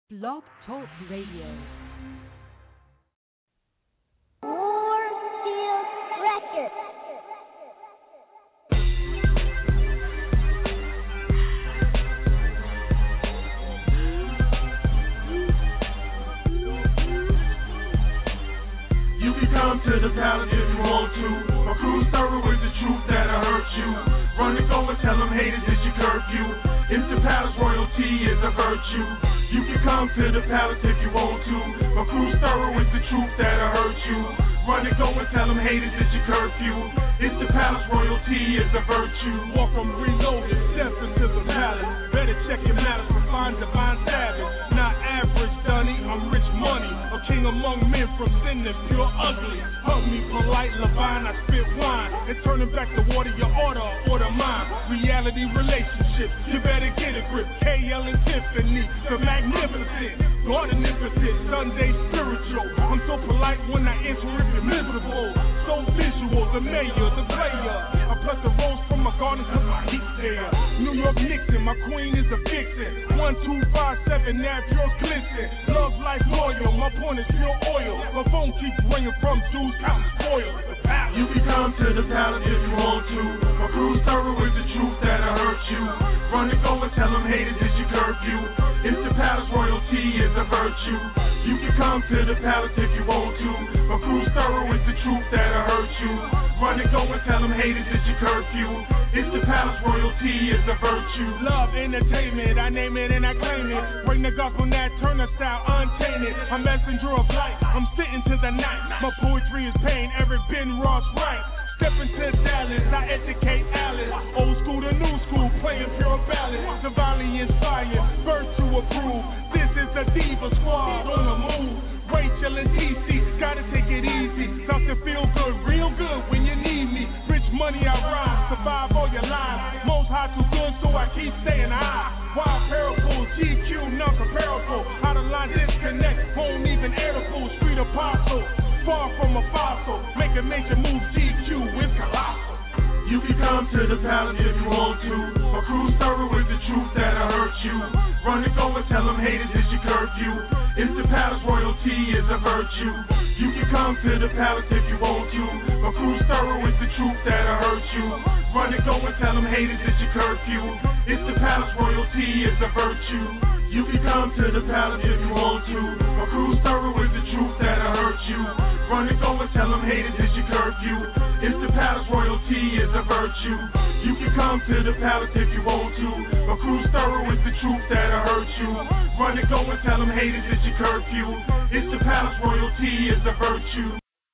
Blog Talk Radio. Warfield Records. You can come to the palace if you want to. My crew's thorough with the truth that'll hurt you. Run and go and tell them haters it's your curfew. If the palace royalty is a virtue, you can come to the palace if you want to. My crew's thorough with the truth that'll hurt you. Run and go and tell them haters it's your curfew. If the palace royalty is a virtue. Welcome reloaded, steps into the palace. Better check your malice to find divine savage. Not average, Dunny, I'm rich money. A king among men from sin that's pure ugly. Hug me polite, Levine, I spit wine. And turning back the water, your order mine. Reality relationship, you better get a grip. KL and Tiffany, the magnificent. God omnipotent, Sunday spiritual. I'm so polite when I answer if you're miserable. So visual, the mayor, the player. I pluck the rose from my garden cause my heat's there. New York Nixon, my queen is a vixen. 1257, now pure glisten. Love life loyal, my point is pure oil. My phone keeps ringing from dudes counting spoils. You can come to the palace if you want to. My crew's thorough with the truth that'll hurt you. Run and go and tell them haters it's your curfew. If the palace royalty is a virtue, you can come to the palace if you want to. My crew's thorough with the truth that'll hurt you. Run and go and tell them haters it's your curfew. If the palace royalty is a virtue. Love, entertainment, I name it and I claim it. Bring the gospel that Turner style untainted. I'm messenger of light, I'm sitting to the night. My poetry is pain, Eric Ben Ross right. Step into Dallas, I educate Alice. Old school to new school, playing pure ballads. Divinely inspired, birth to approve. This is the Diva Squad on the move. Rachel and TC, gotta take it easy. Start to feel good, real good when you need me. Rich money I rhyme, survive all your lines. Most high too good, so I keep staying high. Wild parables, GQ, non-comparable. Out of line disconnect, won't even air the full street apostle. Far from a fossil, make a major move, GQ with colossal. You can come to the palace if you want to. My crew's thorough with the truth that'll hurt you. Run and go and tell them haters it's your curfew. If the palace royalty is a virtue, you can come to the palace if you want to. My crew's thorough with the truth that'll hurt you. Run and go and tell them haters it's your curfew. If the palace royalty is a virtue, you can come to the palace if you want to. My crew's thorough with the truth that'll hurt you. Run and go and tell them haters it's your curfew. If the palace royalty is a virtue, you can come to the palace if you want to. My crew's thorough with the truth that'll hurt you. Run and go and tell them haters it's your curfew. If the palace royalty is a virtue.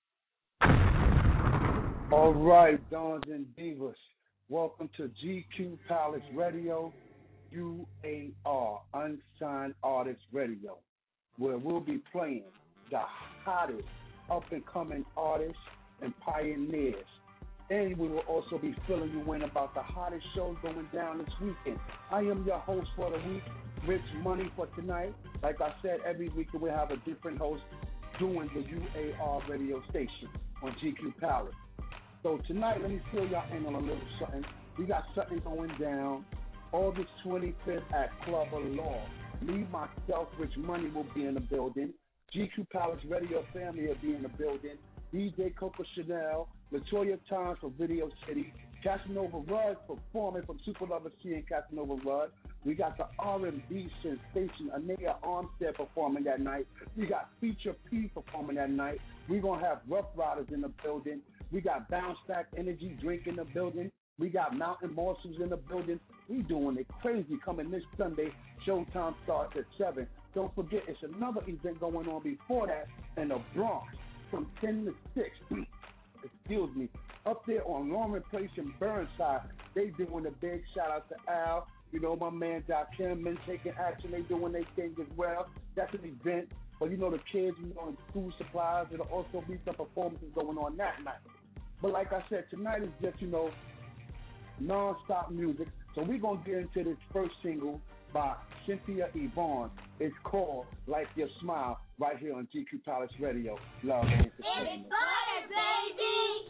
All right, Dons and Divas, welcome to GQ Palace Radio, UAR, Unsigned Artist Radio, where we'll be playing the hottest up-and-coming artists and pioneers. And we will also be filling you in about the hottest shows going down this weekend. I am your host for the week, Rich Money, for tonight. Like I said, every week we'll have a different host doing the UAR radio station on GQ Palace. So tonight, let me fill y'all in on a little something. We got something going down August 25th at Club of Law. Me, myself, Rich Money will be in the building. GQ Palace Radio family will be in the building. DJ Coco Chanel, Latoya Times from Video City, Casanova Rudd performing from Super Lover C and Casanova Rudd. We got the R&B sensation Anaya Armstead performing that night. We got Feature P performing that night. We're going to have Rough Riders in the building. We got Bounce Back Energy Drink in the building. We got Mountain Morsels in the building. We doing it crazy coming this Sunday. Showtime starts at 7. Don't forget, it's another event going on before that in the Bronx from 10 to 6. Excuse me. Up there on Lauren Place in Burnside, they doing a big shout out to Al. You know, my man Doc Kimman taking action. They doing their thing as well. That's an event. But you know, the kids, you know, and food supplies, there'll also be some performances going on that night. But like I said, tonight is just, you know, non-stop music. So we're going to get into this first single by Cynthia Yvonne. It's called Like Your Smile, right here on GQ Palace Radio. Love and entertainment. It's baby!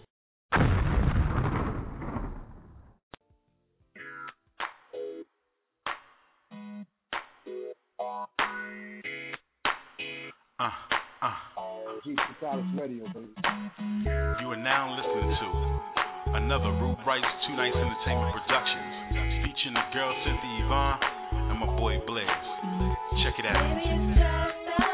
GQ Palace Radio, baby. You are now listening to another Rude Rights 2 Nights Entertainment Productions, featuring the girl Cynthia Yvonne and my boy Blaze. Check it out.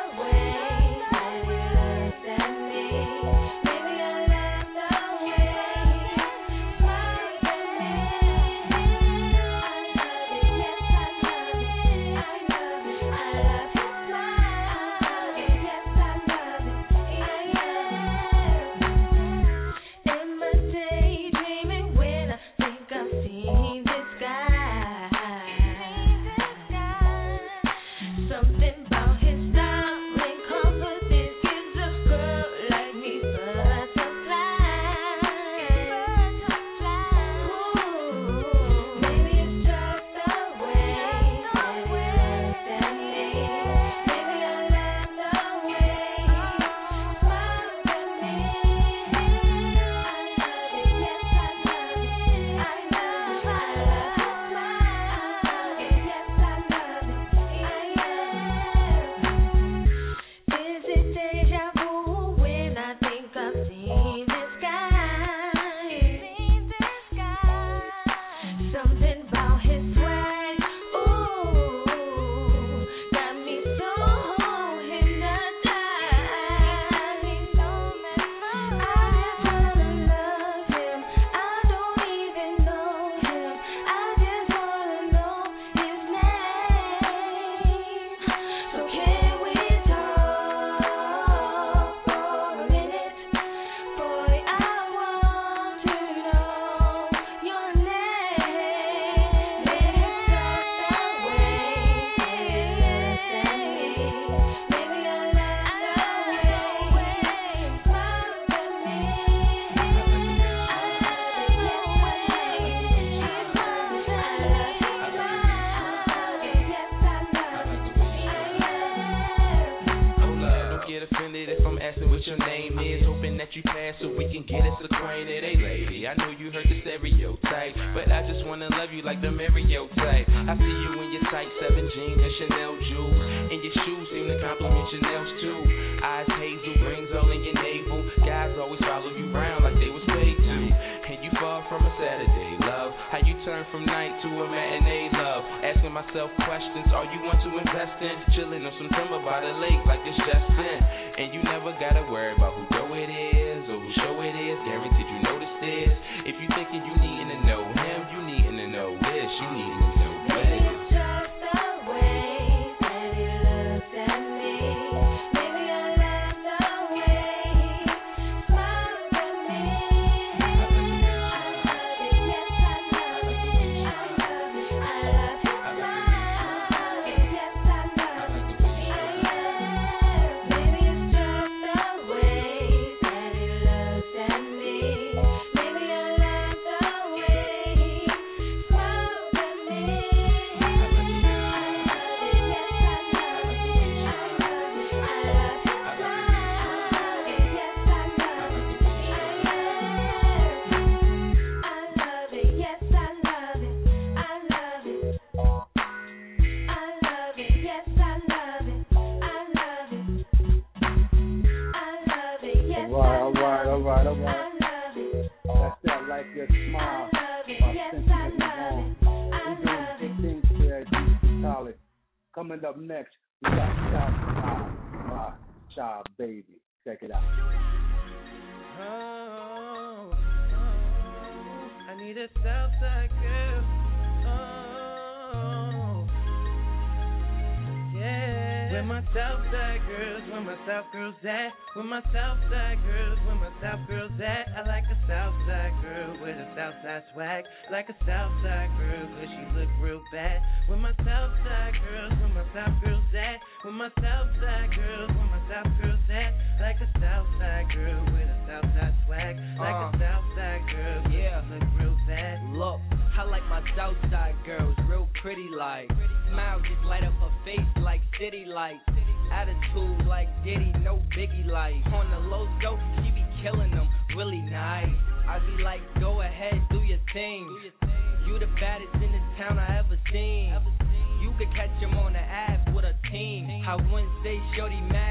Coming up next, we got Southside, my child baby. Check it out. Oh, I need a Southside girl. Oh, yeah. Where my Southside girls, where my South girls at? Where my Southside girls, where my South girls at? I like a Southside girl with a Southside swag. Like a Southside girl, cause she look real bad. Where my Southside girls, where my South girls at? Where my Southside girls, where my South girls at? Like a Southside girl with a Southside swag. Like a Southside girl, yeah, look real bad. Look, I like my Southside girls, real pretty like. Smile just light up her face like city lights. Attitude like Diddy, no biggie like. On the low dope, she be killing them, really nice. I be like, go ahead, do your thing. You the baddest in this town I ever seen. You could catch him on the ass with a team. How Wednesday shorty mad,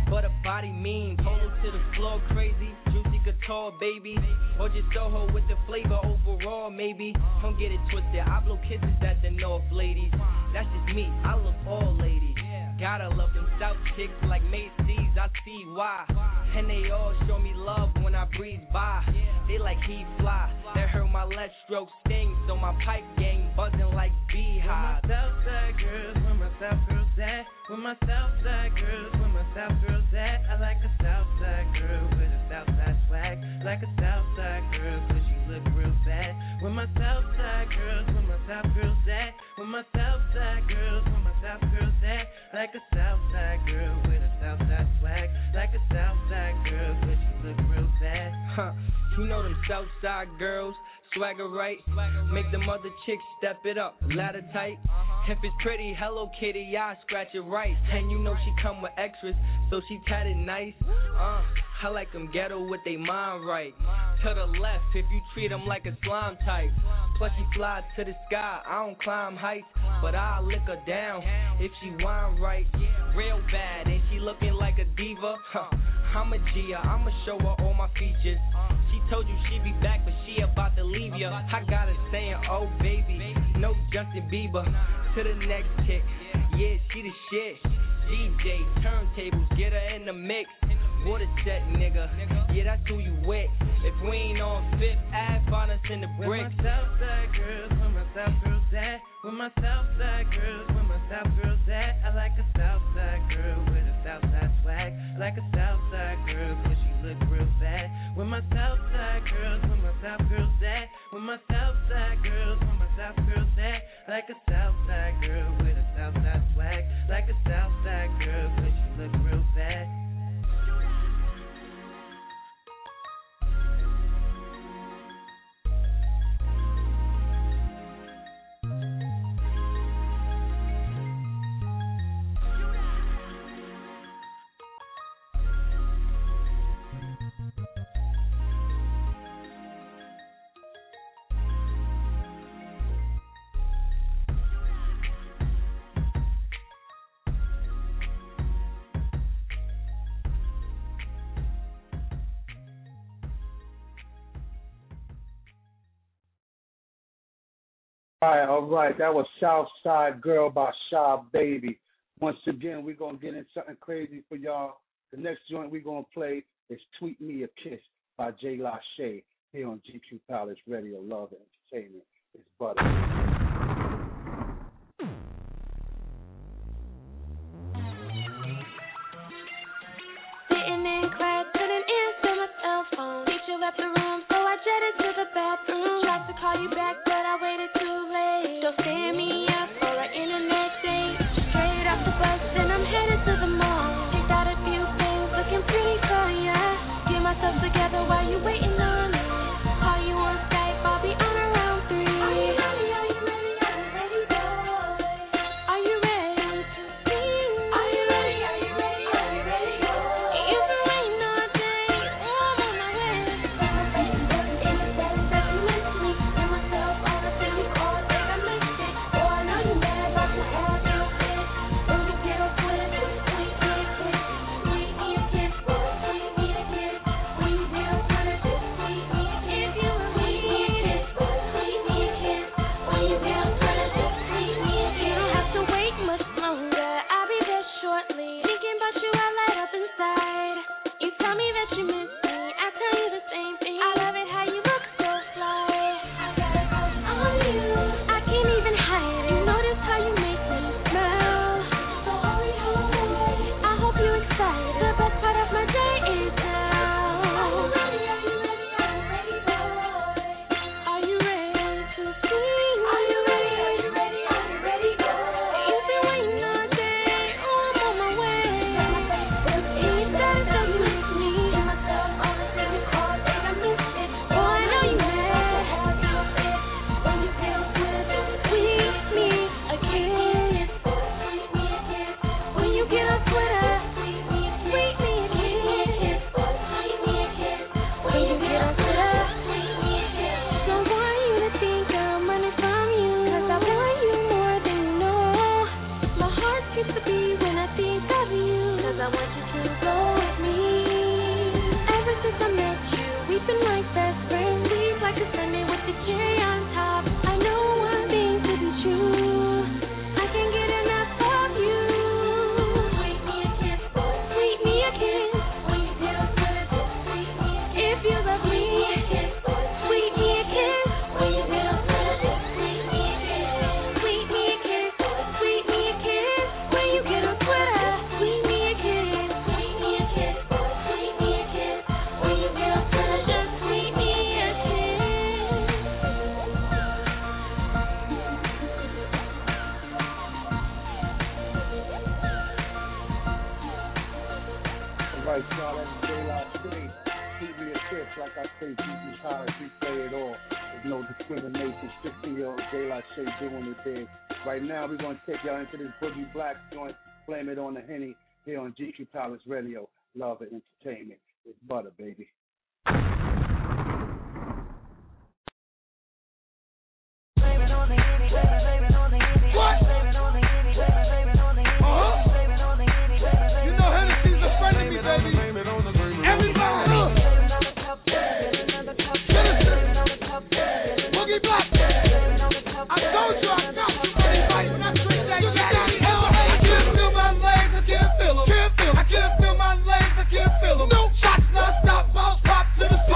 but her body mean. Polo to the floor, crazy, juicy couture, baby. Or just Soho with the flavor overall, maybe. Don't get it twisted, I blow kisses at the North, ladies. That's just me, I love all ladies. Gotta love them South chicks like Macy's, I see why. And they all show me love when I breeze by. They like he fly, that hurt my left stroke sting. So my pipe gang buzzing like beehives. Where my Southside girls, where my South girls at? Where my Southside girls, where my South girls at? I like a Southside girl with a Southside swag. Like a Southside girl, cause she look real bad. Where my Southside girls, where my South girls at? Where my Southside girls, where my South girls at? Like a Southside girl with a Southside swag. Like a Southside girl, cause she look real bad. You know them Southside girls, swagger right. Make them other chicks step it up, ladder tight. If it's pretty, Hello Kitty, I scratch it right. And you know she come with extras, so she tatted nice. I like them ghetto with they mind right. To the left, if you treat them like a slime type. Plus she flies to the sky, I don't climb heights, but I'll lick her down if she whine right. Real bad, and she looking like a diva. I'm a Gia, I'ma show her all my features. She told you she'd be back, but she about to leave ya. I got her saying, oh baby, no Justin Bieber. To the next chick, yeah, she the shit. DJ, turntables, get her in the mix. Water set, nigga, yeah, that's who you with. If we ain't on Fifth Ave, find us in the bricks. Where my Southside girls, where my South girls at? Where my Southside girls, where my South girls at? I like a Southside girl with a Southside swag. I like a Southside girl, cause she look real bad. Where my Southside girls, where my South girls at? Where my Southside girls, where my South girls at? I like a Southside girl with a Southside swag. Like a Southside girl, cause she look real bad. All right. That was Southside Girl by Sha Baby. Once again, we're going to get in something crazy for y'all. The next joint we're going to play is Tweet Me a Kiss by Jay Lachey here on GQ Palace Radio. Love and Entertainment. It's butter. Sitting in class, couldn't answer my cell phone. Teacher left the room, so I jetted to the bathroom. Tried to call you back, but I waited too late. So stand me up for an internet date. Straight off the bus, and I'm headed to the mall. Picked out a few things, looking pretty for ya. Get myself together while you waiting on me. Call you on Skype, I'll be on around 3. Are you ready? Are you ready? Are you ready, boy? Are you ready to sing? Are you ready? Are you ready? Are you ready, boy? You've been waiting all day, oh, I'm on my way. In the satisfaction mentally, and myself all the things all day I missed it. Oh, I know you mad about your hair, your fit. When you get on Twitter, tweet me a kiss. Tweet me a kiss. Tweet me a kiss. When you get on Twitter, tweet me a kiss. If you tweet me a kiss. Tweet me a kiss. When you get on Twitter, tweet me a kiss. You don't have to wait much longer. I'll be there shortly. Thinking about you, I light up inside. You tell me that you miss me. I tell you the same thing. I love it how you look so fly. I got a crush on you. I can't even hide it. Notice how you make me smile. So hurry home. I hope you're excited. The best part of my day is now. Are you ready? Are you ready? Are you ready, boy? Are you ready to sing? Are you ready? Are you ready? Are you ready, boy? You've been waiting all day. Oh, I'm on my way. I want you to go with me. Ever since I met you, we've been like best friends. We've like a Sunday with the cherry on top. I know one thing to be true. I can't get enough of you. Sweet me a kiss, sweet me a kiss. When you feel good as this, sweet me a kiss. If you love me, sweet me a kiss. When you feel good as this, sweet me a kiss. Sweet me a kiss, sweet me a kiss. When you get a Twitter, sweet me a kiss. Sweet me a kiss, sweet me a kiss. When you feel good, just sweet me a kiss. All right, y'all, that's Daylight City. Shoot me a kiss, like I say, GQ Palace, we play it all. There's no discrimination. 16-year-old Daylight City doing it big. Right now, we're going to take y'all into this Boogie Black joint, Blame It on the Henny, here on GQ Palace Radio. Love and entertainment. It's butter, baby. What? You know Hennessy's a friend of me, baby. Everybody, look. Boogie Black. I told you I got you. Everybody, when I drink that daddy, I can't feel my legs, I can't feel them. I can't feel my legs, I can't feel them. No shots, non-stop, bounce, pop to the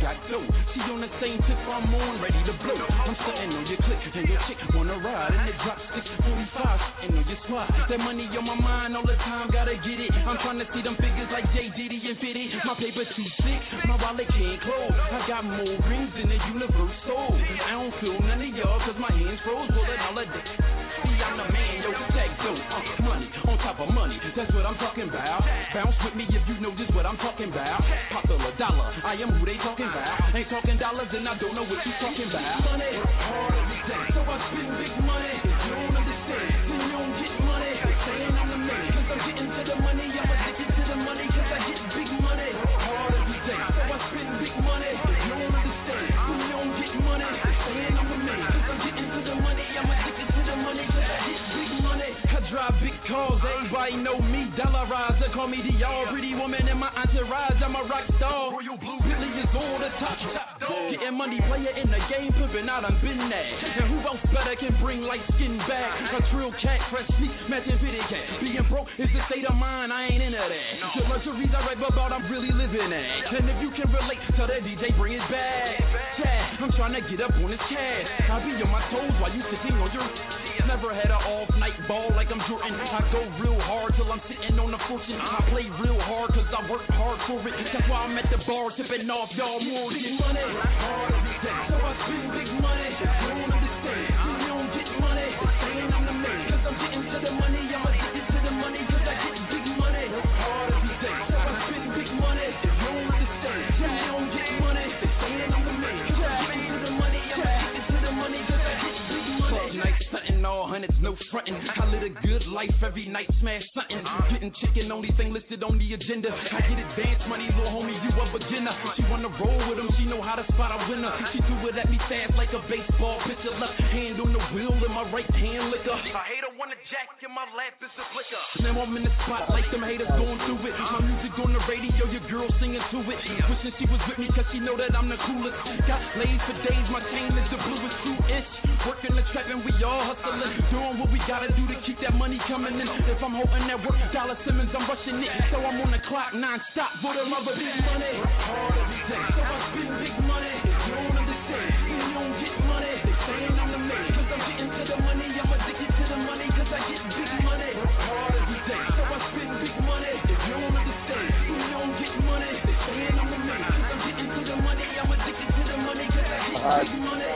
got dough. She on the same tip I'm on, ready to blow. I'm sitting on your click and your chick wanna ride. And it drops 645, sitting on your spot. That money on my mind all the time, gotta get it. I'm trying to see them figures like J, Diddy, and Fitty. My paper too sick, my wallet can't close. I got more rings than the universe sold. I don't feel none of y'all cause my hands froze, pulling all of this. See, I'm the man, yo, tag dope, money on top of money, that's what I'm talking about. Bounce with me if you know just what I'm talking about. Popular dollar, I am who they talking about. Ain't talking dollars and I don't know what you talking about. Money, hard every day, so I spend big money. You don't understand, then you don't get money. Saying I'm the man, cause I'm getting to the money. I'm addicted to the money, cause I get big money. Hard every day, so I spend big money. You don't understand, then you don't get money. Saying I'm the man, cause I'm getting to the money. I'm addicted to the money, cause I get big money. I drive big cars, everybody know me. Dollarize, they call me Dior. Pretty woman in my entourage, I'm a rock star. Royal Blue Billy is all the top dog. Getting money, player in the game, pimping out, I'm been there. And who else better can bring light skin back? A trill cat, fresh meat, matching fitted cat. Being broke is a state of mind, I ain't into that. The luxuries I rap about, I'm really living at. And if you can relate, tell that DJ bring it back. Yeah, I'm trying to get up on this cash. I'll be on my toes while you sitting on your... Never had an off-night ball like I'm Jordan. I go real hard till I'm sitting on the fortune. I play real hard cause I work hard for it. That's why I'm at the bar tipping off y'all more get money. Hard every day, so I spend big money. You don't understand, you don't get money. Saying I'm the man, cause I'm getting to the money. I'm addicted to the money cause I get big money. Hard every day, so I spend big money. You don't understand, you don't get money. Saying I'm the man, cause I'm getting to the money. I'm addicted to the money cause I get big money. All hundreds, no frontin'. I live a good life every night, smash something. Getting chicken, only thing listed on the agenda. I get advanced money, little homie, you a beginner. She wanna roll with him, she know how to spot a winner. She threw it at me fast like a baseball pitcher. Left hand on the wheel and my right hand liquor. A hater wanna jack in my lap, it's a flicker. Now I'm in the spot like them haters going through it. My music on the radio, your girl singing to it. Wishing she was with me cause she know that I'm the coolest. Got laid for days, my chain is the bluest 2-inch. Working the trap and we all hustling. Doing what we gotta do to keep that money coming in. If I'm holding that work, Dollar Simmons, I'm rushing it. So I'm on the clock, non-stop, for the mother big money. Hard every day, so I spend big money. You don't understand, you don't get money. They saying I'm the man, cause I'm getting to the money. I'm addicted to the money, cause I get big money. Hard every day, so I spend big money. If you don't understand, you don't get money. They saying I'm the man, cause I'm getting to the money. I'm addicted to the money, cause I get big money.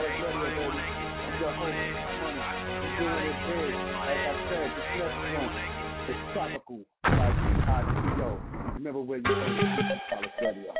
It's tropical, like ITO. Remember where you are, Palace Radio.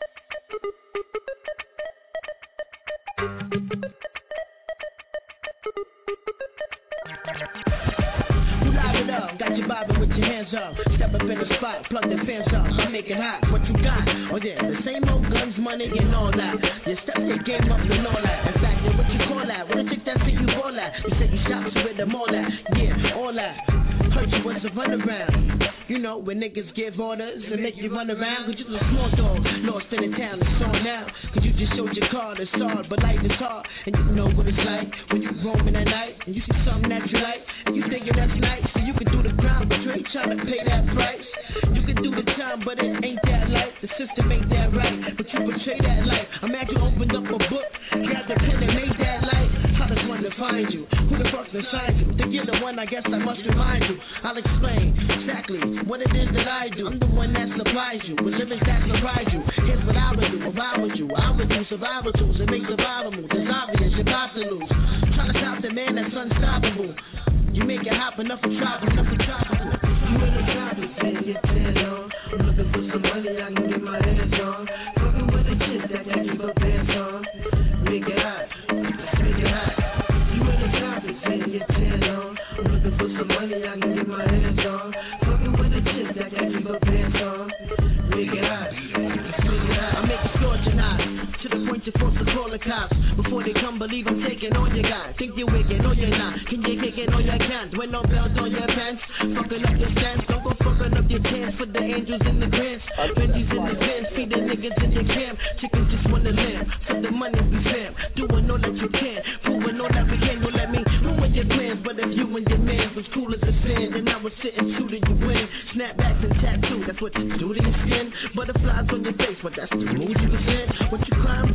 You live it up, got you bobbing with your hands up. Step up in the spot, plug the fans up, I make it hot. What you got? Oh yeah, the same old guns, money and all that. You step your game up and all that. In fact, what you call that? What you think that's what you call that? You say you shop with them all that. Yeah, all that. Heard you was a run around. You know, when niggas give orders and make you run around. Cause you was a small dog, lost in the town, it's on now. Cause you just showed your car, it's hard, but life is hard. And you know what it's like when you roaming at night. And you see something that you like, and you thinking that's nice. So you can do the crime, but you ain't trying to pay that price. You can do the time, but it ain't that life. The system ain't that right, but you betray that life. Imagine you opened up a book, grabbed a pen and made that life. How does one define you? Who the fuck's beside you? Think you're the one, I guess I must remind you. I'll explain exactly what it is that I do. I'm the one that supplies you with lyrics that surprise you. Here's what I would do if I was you. I would do survival tools and make survival moves. It's obvious, you're about to lose. Trying to stop the man that's unstoppable. You make it hop enough for tropical, enough for tropical. You in the tropics, and get dead on. I'm looking for some money I can get my hands on. Fucking with the kids that can keep up pants on. Make it hot, make it hot. You in the tropics, and get dead on. I'm looking for some money I can get my hands on. Fucking with the kids that can keep up pants on. Make it hot, make it hot. I make it scorching hot. To the point you're forced to call the cops. Before they come, believe I'm taking all you got. Think you're wicked, no you're not. Can you kick it, no you can't. When no bells on your pants, fucking up your stance. Don't go fucking up your chance for the angels in the grants. Benji's in the fence, see the niggas in the camp. Chickens just wanna live, so the money be fam. Doing all that you can, proving all that we can. Don't let me ruin your plans, but if you and your man was cool as a fan, then I was sitting true to you win. Snapbacks and tattoos, that's what you do to your skin. Butterflies on your face, but that's the mood you was in. What you climb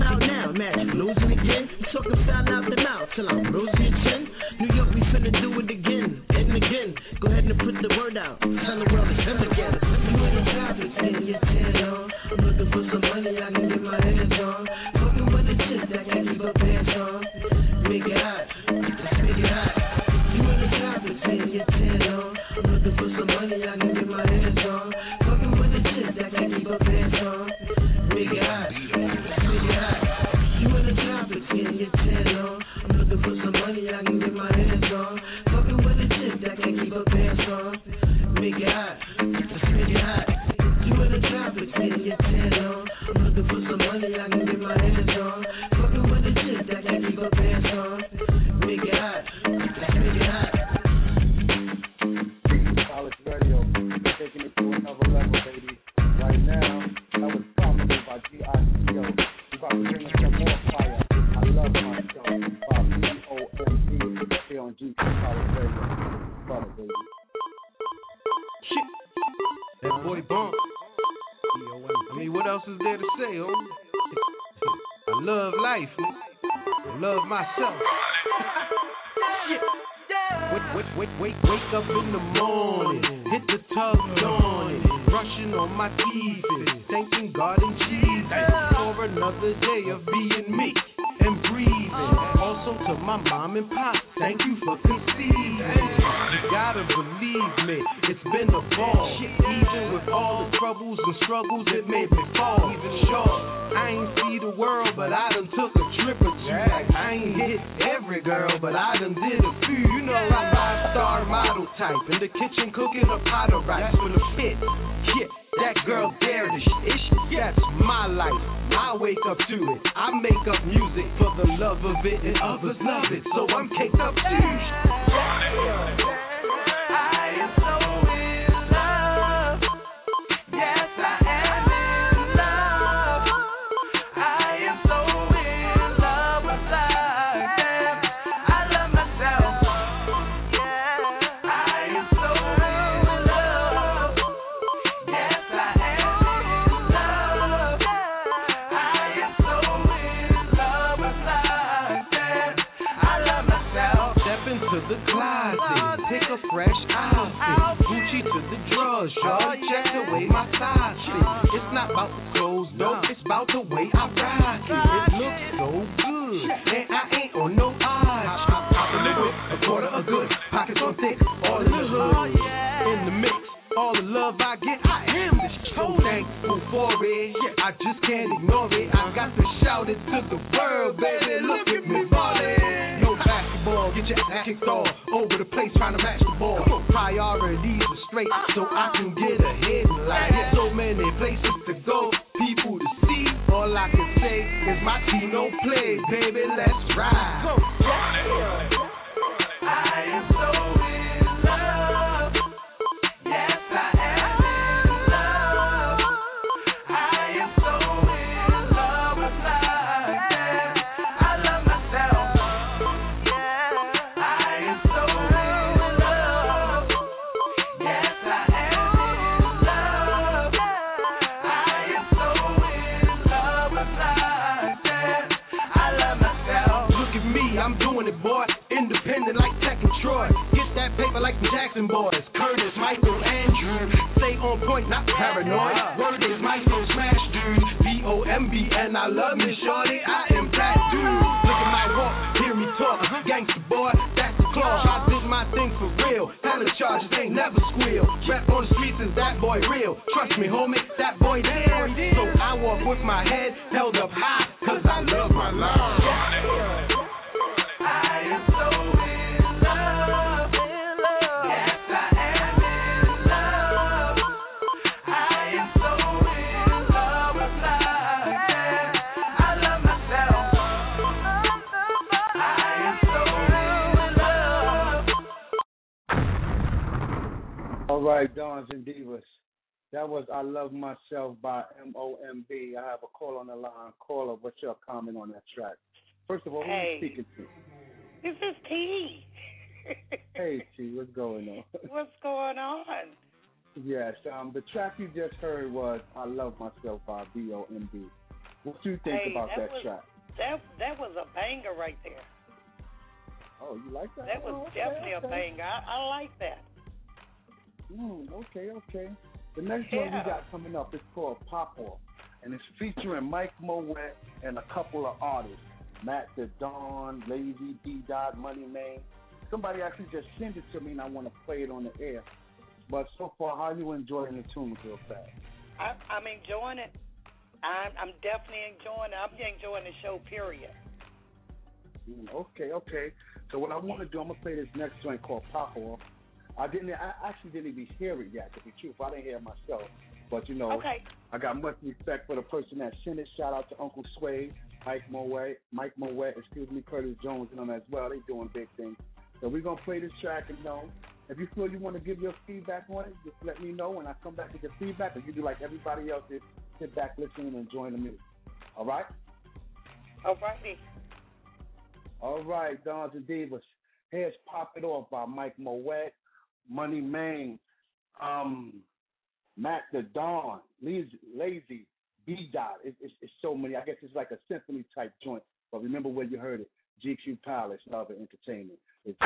on GQ College Radio. Brother, baby. Shit. That boy bump. I mean, what else is there to say, homie? I love life, man. I love myself. Wake up in the morning, hit the tub yawning, brushing on my teeth and thanking God and Jesus for another day of being me and breathing. Also to my mom and pop, thank you for conceiving. You gotta believe me, it's been a ball. Even with all the troubles and struggles, it made me fall. Even sure, I ain't see the world, but I done took a trip or two. I ain't hit every girl, but I done did a few. You know I'm 5-star model type, in the kitchen cooking a pot of rice with a fit. Yeah, that girl there, the shit, that's my life. I wake up to it. I make up music for the love of it, and others love it, so I'm caked up too. I am so in love. Yes, I am in love. I am so in love with life. Damn, I love myself. Yeah, I am so in love. Yes, I am in love. I am so in love with life. Damn, I love myself. Step into the closet, pick a fresh outfit, Gucci to the drawers, y'all. Check the way my thighs fit. It's not about the clothes, though. It's about the way I rock it. It looks so good, and I ain't on no odds. Pop a liquid, a quarter of good, pockets on thick, all in the hood, in the mix. All the love I get, I am the shit. So thankful for it. I just can't ignore it. I got to shout it to the world, baby. Look at me ballin'. No basketball, get your ass kicked off. Over the place trying to match the ball. Priorities are straight, so I can get ahead in life. So many places to go, people to see. All I can say is my team don't play, baby. Let's ride. I am so in love. Yes, I am in love. I am so in love with life. Yeah, I love myself. Yeah, I am so in love. Yes, I am in love. I am so in love with life. Yeah, I love myself. Look at me, I'm doing it, boy. Independent like Tech and Troy. Get that paper like the Jackson boys. Curtis, Michael, Andrew. Stay on point, not paranoid. Word is Michael, smash dude. BOMB, and I love me, shorty. I am that dude. Look at my walk, hear me talk. Gangsta boy, that's the claw. I did my thing for real. Talent charges ain't never squeal. Rap on the streets is that boy real. Trust me, homie, that boy there. So I walk with my head held up high, cause I love my life. I am so in love. Yes, I am in love. I am so in love with life. Yeah, I love myself. I am so in love. All right, Dons and Divas. That was I Love Myself by MOMB. I have a call on the line. Caller, what's your comment on that track? First of all, who are you speaking to? This is T. Hey, T, what's going on? What's going on? Yes, the track you just heard was I Love Myself by BOMB. What do you think about that track? That was a banger right there. Oh, you like that? That was definitely a banger. I like that. Okay. The next one we got coming up is called Pop Off, and it's featuring Mike Moet and a couple of artists. Matt the Don, Lazy, D-Dot, Money Man. Somebody actually just sent it to me, and I want to play it on the air. But so far, how are you enjoying the tune real fast? I'm enjoying it. I'm definitely enjoying it. I'm enjoying the show, period. Okay. So what I want to do, I'm going to play this next joint called Pop Off. I actually didn't even hear it yet, to be truthful. I didn't hear it myself. But, I got much respect for the person that sent it. Shout out to Uncle Sway, Mike Moet, Curtis Jones and them as well. They doing big things. So we're going to play this track, and if you feel you want to give your feedback on it, just let me know when I come back with your feedback. If you do like everybody else, just sit back, listen, and enjoy the music. All right? All righty. All right, Dons and Divas. Here's Pop It Off by Mike Moet, Money Main, Matt the Dawn, Lazy, B-Dot. It's so many. I guess it's like a symphony type joint. But remember where you heard it. GQ Palace, Love and Entertainment.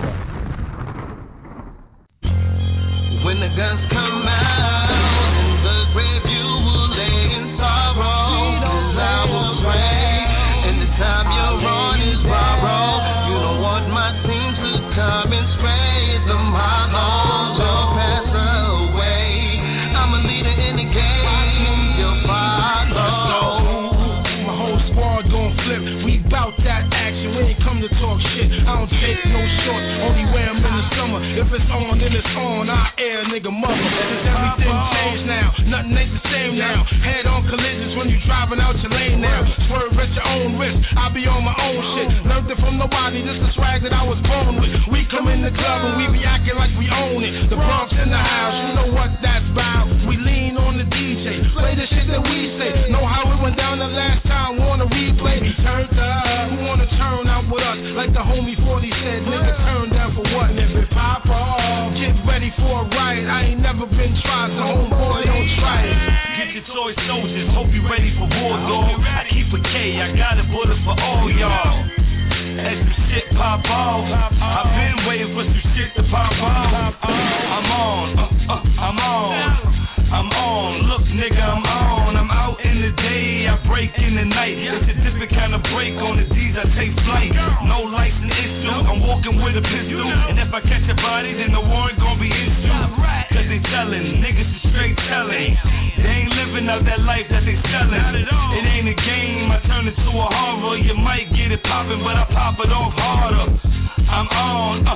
When the guns come out, the grave you will lay in sorrow. And I will pray, and the time you're on is borrowed. You don't want my team to come and spray them hollows or pass away. I'm a leader in the game, you'll follow. My whole squad gon' flip, we bout that action. We ain't come to talk shit, I don't take no shorts, only wear them in the summer. If it's on, then it's on, I air nigga mother. Cause everything changed now, nothing ain't the same now. Head on collisions when you driving out your lane now. Swerve at your own risk, I be on my own shit. Learned it from nobody, this the swag that I was born with. We come in the club and we be acting like we own it. The Bronx in the house, you know what that's about. We lean on the DJ, play the shit that we say. Know how it went down the last time, wanna replay. We turned up, who wanna turn out with us? Like the homie 40 said, nigga turn down for what? And if it pop off, get ready for a riot. I ain't never been tried, so homeboy don't try it. Get your toy soldiers, hope you ready for war, dog. I keep a K, I got a bullet for all y'all. As the shit pop off, I've been waiting for some shit to pop off. I'm on, look nigga, I'm on. I'm out in the day, I break in the night. It's a different kind of break on the D's, I take flight. No license issue, I'm walking with a pistol. And if I catch a body, then the warrant gon' be issued. Cause they tellin', niggas is straight tellin'. They ain't living out that life that they sellin'. It ain't a game, I turn it to a horror. You might get it poppin', but I pop it off harder. I'm on,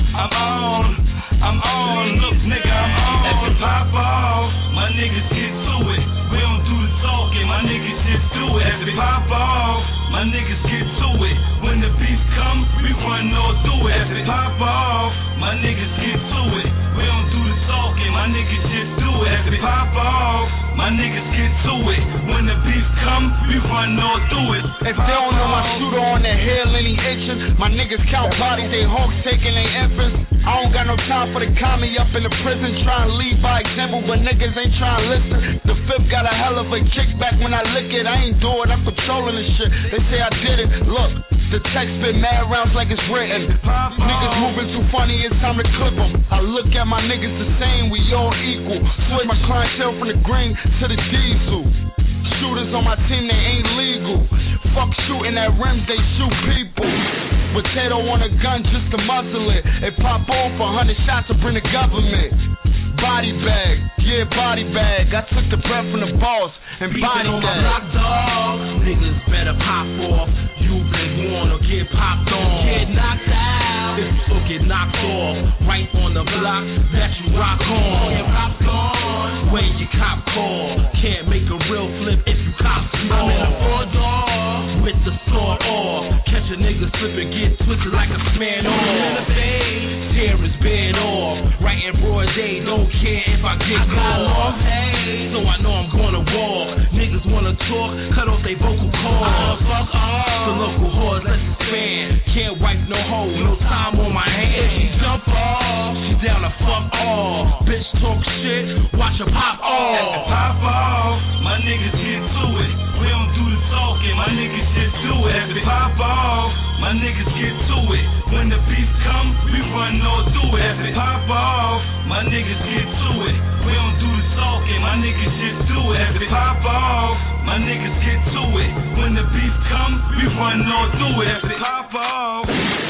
look nigga, I'm on. As it pop off, my niggas get to it. We don't do the talking, my niggas just do it. As it pop off, my niggas get to it. When the beef come, we run all through it. As it pop off, my niggas get to it. We don't do the talking, my niggas just do it. As it pop off, my niggas get to it. When the beef come, we run all through it. If they don't know my shooter on the hill and he itching, my niggas count bodies, they hawks taking they infants. I don't got no time for the commie up in the prison trying to lead by example, but niggas ain't trying to listen. The fifth got a hell of a kickback when I lick it. I ain't do it, I'm patrolling this shit. They say I did it. Look, the text been mad rounds like it's written. Niggas moving too funny, it's time to clip them. I look at my niggas the same, we all equal. Switch my clientele from the green to the diesel. Shooters on my team, they ain't legal. Fuck shooting at rims, they shoot people. Potato on a gun just to muzzle it. It pop off 100 shots to bring the government. Body bag, yeah, body bag. I took the breath from the boss and body bag. Niggas better pop off. You been warned or get popped on. Get knocked out. If you get knocked off, right on the block that you rock on. Get popped on. When you cop call, can't make a real flip if you cop small. I'm in a 4-door with the sword off. Catch a nigga slip and get twisted like a man off. In the face, tear his bed off. Right in broad day, don't care if I get caught. So I know I'm gonna walk. Niggas wanna talk, cut off they vocal cords. Fuck off. The local whores, let's expand. Can't wipe no hole, no time on my hands. She jump off, she down to fuck off. Bitch talk shit, watch her pop off. As it pop off, my niggas get to it. We don't do the talking, my niggas just do it. As it pop off, my niggas get to it. When the beef come, we run all through it. As it pop off, my niggas get to it. We don't do the talking, my niggas just do it. As it pop off, my niggas get to it. When the beef come, we run all through it. As it pop off.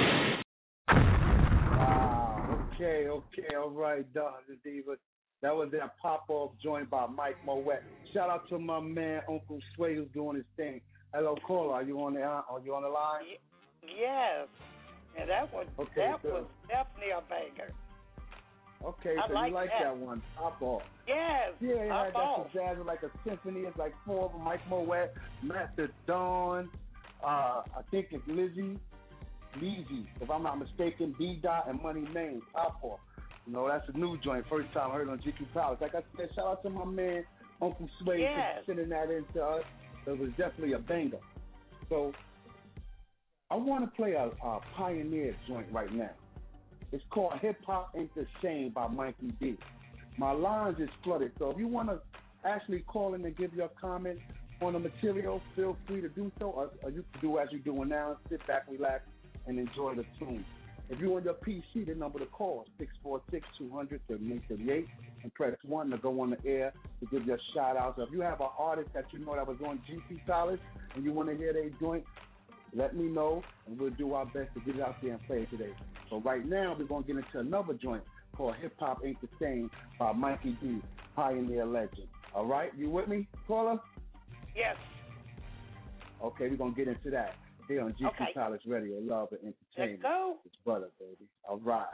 Okay, all right, Don the Diva. That was that pop-off joint by Mike Moet. Shout out to my man, Uncle Sway, who's doing his thing. Hello, caller. Are you on the line? Yes. And that was definitely a banger. Okay, so like you like that one, pop-off. Yes, yeah, that's some jazz, like a symphony. It's like 4 of them, Mike Moet, Master Dawn, I think it's Lizzy, if I'm not mistaken, B-Dot, and Money Main, pop-off. You know, that's a new joint. First time I heard it on GQ Palace. Like I said, shout out to my man, Uncle Sway, for sending that into us. It was definitely a banger. So, I want to play a Pioneer joint right now. It's called Hip Hop Ain't the Same by Mikey D. My lines is flooded, so if you want to actually call in and give your comment on the material, feel free to do so, or you can do as you're doing now, sit back, relax, and enjoy the tune. If you're on your PC, the number to call is 646-200-3838, and press 1 to go on the air to give your shout-out. So if you have an artist that you know that was on GQ Palace and you want to hear their joint, let me know, and we'll do our best to get it out there and play it today. So right now, we're going to get into another joint called Hip Hop Ain't the Same by Mikey D, Pioneer Legend. All right, you with me, caller? Yes. Okay, we're going to get into that here on GQ Palace Radio, Love and Entertainment. Let's go. It's brother, baby. All right.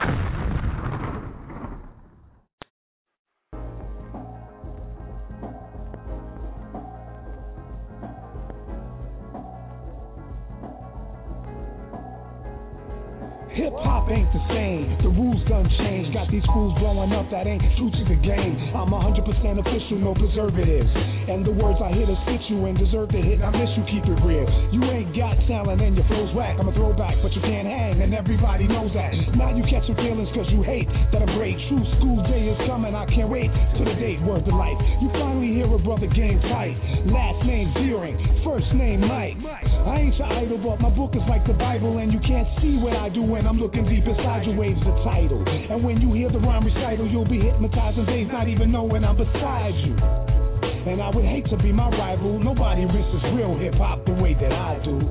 Hip-hop ain't the same, the rules done changed. Got these fools blowing up that ain't true to the game. I'm 100% official, no preservatives. And the words I hit will spit you and deserve to hit. I miss you, keep it real. You ain't got talent and your flow's whack. I'm a throwback, but you can't hang, and everybody knows that. Now you catching feelings cause you hate that I'm great. True school day is coming, I can't wait to the date, word to life. You finally hear a brother game tight. Last name Deering, first name Mike. I ain't your idol, but my book is like the Bible, and you can't see what I do when I'm looking deep inside your waves, the title. And when you hear the rhyme recital, you'll be hypnotizing days, not even knowing I'm beside you. And I would hate to be my rival. Nobody rinses real hip-hop the way that I do.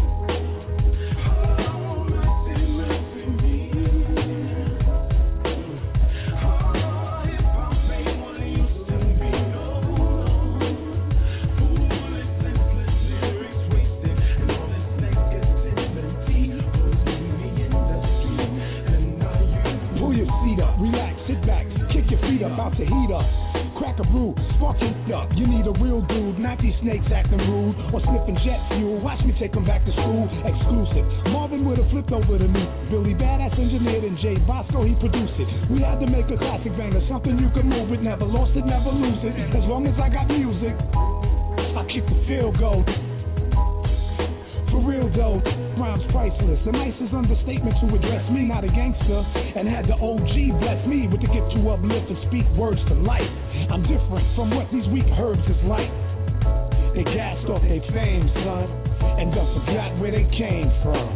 About to heat up, crack a brew, spark it up. You need a real dude, not these snakes acting rude or sniffing jet fuel. Watch me take them back to school, exclusive. Marvin would have flipped over to me. Billy Badass engineered and Jay Bosco, he produced it. We had to make a classic banger, something you could move it. Never lost it, never lose it. As long as I got music, I keep the field goal. For real though, rhymes priceless. The nicest understatement to address me, not a gangster. And had the OG bless me with the gift to uplift and speak words to life. I'm different from what these weak herbs is like. They gassed off their fame, son, and done forgot where they came from.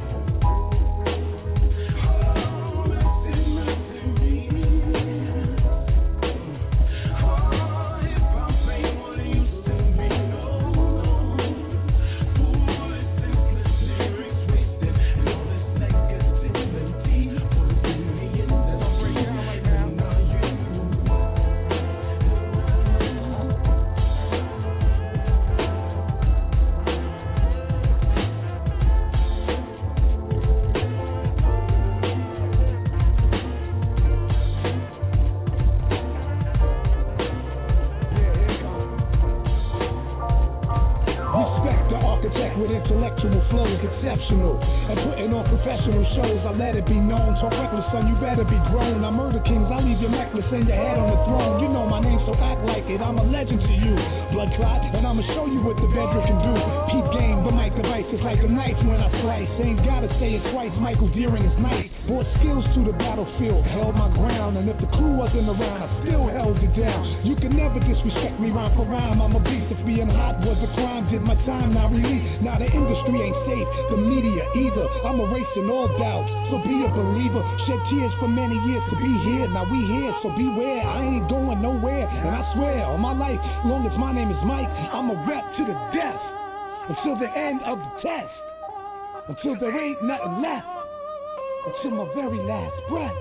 Tears for many years to be here. Now we here, so beware. I ain't going nowhere, and I swear, all my life, long as my name is Mike, I'm a rep to the death, until the end of the test, until there ain't nothing left, until my very last breath.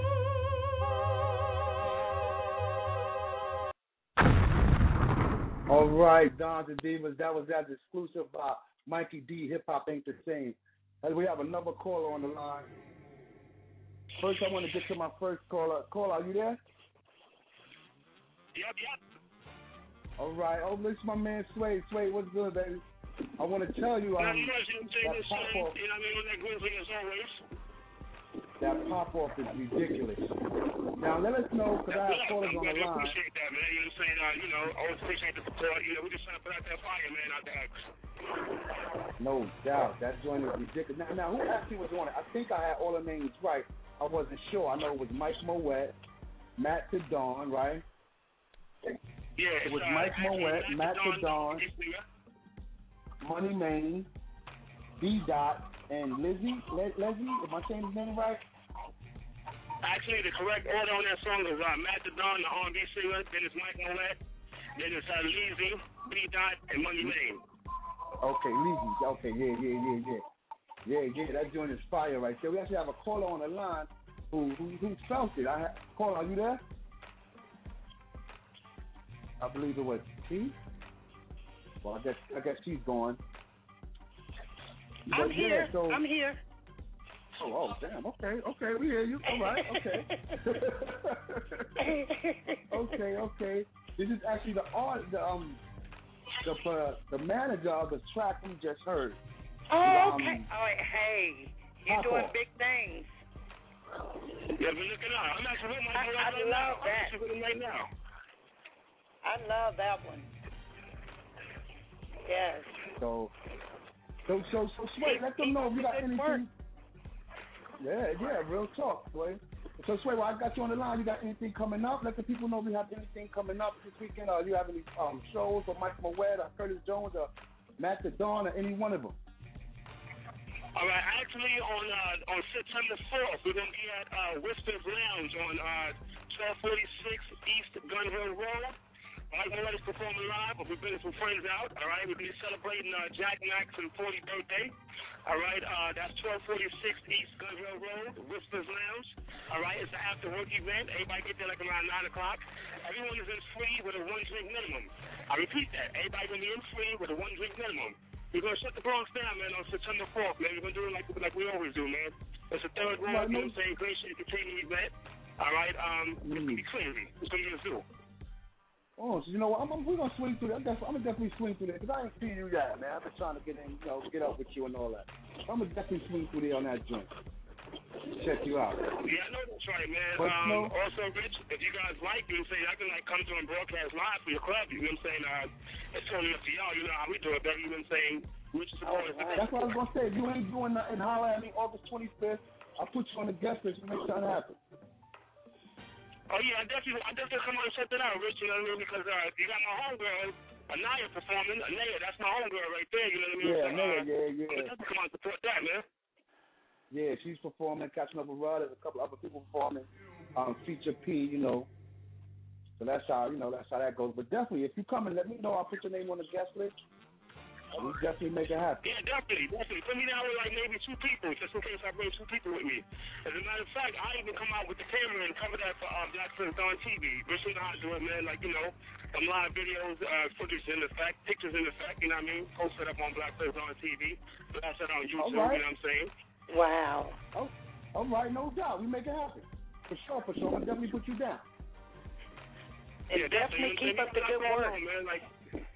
All right, Dons and Divas, that was that exclusive Mikey D, Hip Hop Ain't the Same. And we have another caller on the line. First, I want to get to my first caller. Caller, are you there? Yep. All right. Oh, this is my man Sway. Sway, what's good, baby? I want to tell you, that pop-off is ridiculous. Now, let us know, because I have callers on the line. I appreciate that, man. You know what I'm saying? Always appreciate the support. We're just trying to put out that fire, man, out there. No doubt. That joint is ridiculous. Now, who actually was on it? I think I had all the names right. I wasn't sure. I know it was Mike Moet, Matt to Dawn, right? Yeah, it was Mike Moet, Matt to Dawn, Money Main, B-Dot, and Leslie. Am I saying his name right? Actually, the correct order on that song is Matt the Don, the R&B singer, then it's Mike Moet, then it's Lizzy, B-Dot, and Money Main. Okay, Lizzy. Okay, yeah. That joint is fire right there. We actually have a caller on the line who felt it. Caller, are you there? I believe it was T. Well, I guess she's gone. I'm here. So, I'm here. Oh, damn. Okay, we hear you. All right, okay. This is actually the manager of the track we just heard. Oh, okay. Hey, you're doing big things. Yeah, but look it up. I'm actually with my I love that. I'm with him right now. I love that one. Yes. So Sway, let them know if you got anything. Yeah, real talk, Sway. So Sway, while I got you on the line, you got anything coming up? Let the people know if you have anything coming up this weekend, or you have any shows for Mike Moet or Curtis Jones or Matt the Dawn or any one of them. All right, actually on September 4th, we're going to be at Whispers Lounge on 1246 East Gun Hill Road. Mike Moet is performing live, but we're bringing some friends out, all right? We'll be celebrating Jack Max's 40th birthday, all right? That's 1246 East Gun Hill Road, Whispers Lounge, all right? It's an after-work event. Everybody get there like around 9 o'clock. Everyone is in free with a one-drink minimum. I repeat that. Everybody going to be in free with a one-drink minimum. We're going to shut the Bronx down, man, on September 4th, man. We're going to do it like we always do, man. It's a third round, you know what I'm saying? Great shit to continue the event. All right? It's going to be crazy. It's going to be a zoo. Oh, so you know what? We're going to swing through that. I'm going to definitely swing through that because I ain't seen you yet, man. I've been trying to get in, get up with you and all that. I'm going to definitely swing through there on that joint. Check you out. Yeah, I know that's right, man. Also, Rich, if you guys like, you know what I'm saying, I can come to and broadcast live for your club, you know what I'm saying? It's totally up to y'all, you know how we do it, baby, you know what I'm saying? Rich is That's what I was going to say. If you ain't doing nothing, holler at me August 25th. I'll put you on the guest list and make something happen. Oh, yeah, I definitely come on and check that out, Rich, you know what I mean? Because you got my homegirl, Anaya, performing. Anaya, that's my homegirl right there, you know what I mean? Yeah, so, yeah. I'm definitely come on and support that, man. Yeah, she's performing, catching up with Rod. There's a couple other people performing. Feature P, you know. So that's how that goes. But definitely, if you come and let me know, I'll put your name on the guest list. We'll definitely make it happen. Yeah, definitely. Put me down with like maybe 2 people, just in case I bring 2 people with me. As a matter of fact, I even come out with the camera and cover that for Black Friends on TV. Rich knows how to do it, man. Like, some live videos, footage in effect, pictures in effect, you know what I mean? Post it up on Black Friends on TV. Blast it on YouTube, right. You know what I'm saying? Wow. Oh, all right, no doubt. We make it happen. For sure. I'll definitely put you down. And yeah, definitely keep up the good work. Man. Like,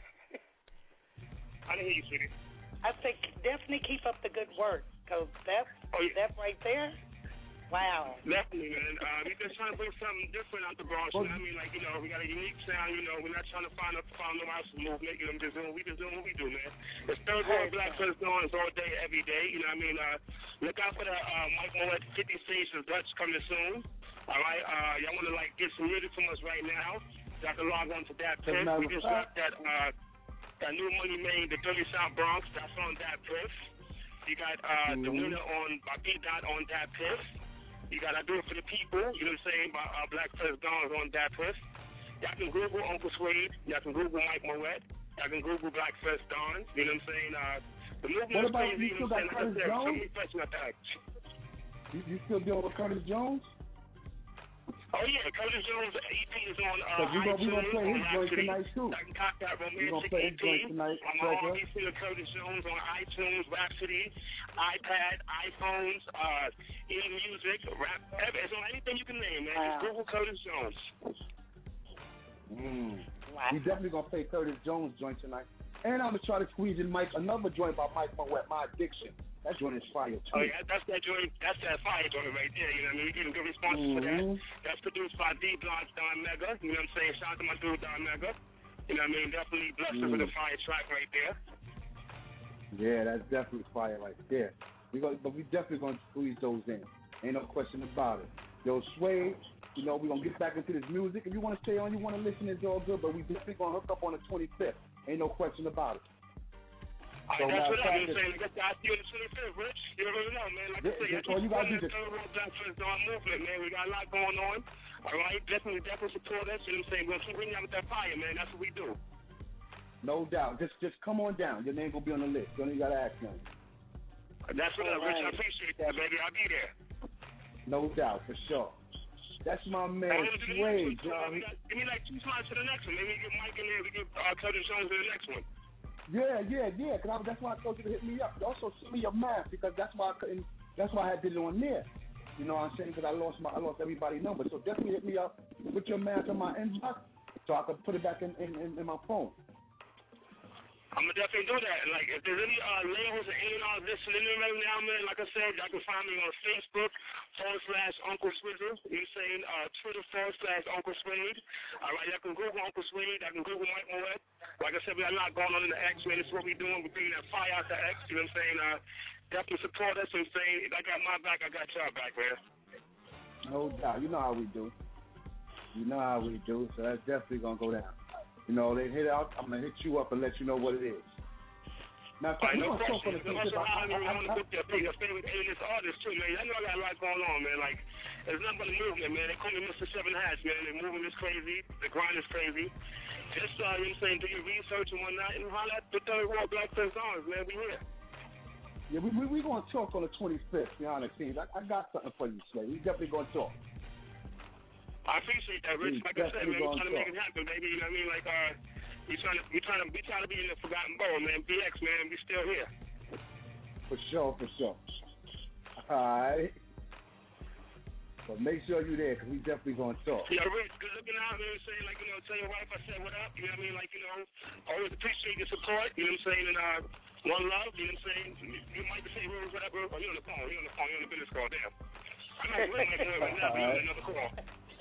I didn't hear you, sweetie. I think definitely keep up the good work, because that right there, wow. Definitely, man. We're just trying to bring something different out the Bronx. You know what I mean? Like, we got a unique sound, we're not trying to find no house movement, we just doing what we do, man. It's third world Black Friends Dawn all day, every day, you know what I mean? Look out for the Mike Moet 50 Stations Dutch coming soon. All right? Y'all want to, get some music from us right now. Y'all can log on to that piff. We just got that new Money Main, the Dirty South Bronx, that's on that piff. You got the winner on by B-Dot on that piff. You got I Do It For The People, you know what I'm saying, by Black Friends Dawn on that piff. Y'all can Google Uncle Suede. Y'all can Google Mike Moet. Y'all can Google Black Friends Dawn. You know what I'm saying? The movement is crazy, you know what I'm saying? So many questions about that. You still dealing with Curtis Jones? Oh, yeah, Curtis Jones' EP is on iTunes. We're going to play his joint tonight, too. I can cop that romantic EP. I'm on R&B singer Curtis Jones on iTunes, Rhapsody, iPad, iPhones, e-music, rap, it's on anything you can name, man. Just Google Curtis Jones. Wow. We definitely going to play Curtis Jones' joint tonight. And I'm going to try to squeeze in another joint by Mike Moet, My Addiction. That joint is fire, too. Oh, yeah, that's that joint. That's that fire joint right there, you know what I mean? We're getting good responses for that. That's produced by D-Block, Don Mega, you know what I'm saying? Shout out to my dude, Don Mega. You know what I mean? Definitely blessed with the fire track right there. Yeah, that's definitely fire right there. But we definitely going to squeeze those in. Ain't no question about it. Yo, Sway, you know, we're going to get back into this music. If you want to stay on, you want to listen, it's all good, but we definitely going to hook up on the 25th. Ain't no question about it. So that's what I'm saying. I see you on the 25th, Rich. You already know, man. Like I said, that's all you got to do. Third World Black Friends movement, man. We got a lot going on. All right, definitely support us. You know what I'm saying? We'll keep bringing out with that fire, man. That's what we do. No doubt. Just come on down. Your name going to be on the list. You don't even got to ask nothing. That's what up, Rich. I appreciate that, baby. I'll be there. No doubt, for sure. That's my man, Sway. Give me like 2 slots to the next one. Maybe we get Mike in there. We get Cousin Jones to the next one. Yeah. Cause that's why I told you to hit me up. Also, send me your math because that's why I couldn't. That's why I had to do on there. You know what I'm saying? Because I lost everybody's number. So definitely hit me up with your math on my inbox so I could put it back in my phone. I'm gonna definitely do that. And like, if there's any labels or A&Rs listening in right now, man, like I said, y'all can find me on Facebook /Uncle Swizzle. You know what I'm saying? Twitter /Uncle Swade. All right, y'all can Google Uncle Swade. I can Google Mike Moet. Like I said, we got a lot going on in the X, man. This is what we're doing. We're bringing that fire out the X. You know what I'm saying? Definitely support us. You know what I'm saying? If I got my back, I got y'all back, man. No doubt. You know how we do. So that's definitely gonna go down. You know, they hit out. I'm gonna hit you up and let you know what it is. Now, no question. I want to book your favorite A-list artist too, man. I know I got a lot going on, man. Like, there's nothing but a movement, man. They call me Mr. Seven Hats, man. The movement is crazy. The grind is crazy. Just, you know what I'm saying, do your research and whatnot, and holler at the Third World Black Friends Arms, man. We here. Yeah, we gonna talk on the 25th, behind the scenes. I got something for you, Slay. We definitely gonna talk. I appreciate that, Rich. Like I said, man, we're trying to make it happen, baby. You know what I mean? Like, we trying to be in the forgotten borough, man. BX, man, we still here. For sure. All right. But make sure you're there, because we definitely going to talk. Yeah, Rich, good looking out, you know what I'm saying? Like, you know, tell your wife I said what up, you know what I mean? Like, you know, always appreciate your support, you know what I'm saying? And one love, you know what I'm saying? You might be saying, whatever. Oh, you're on the phone, you're on the business call, damn. I'm not really making it right now, but you're on another call.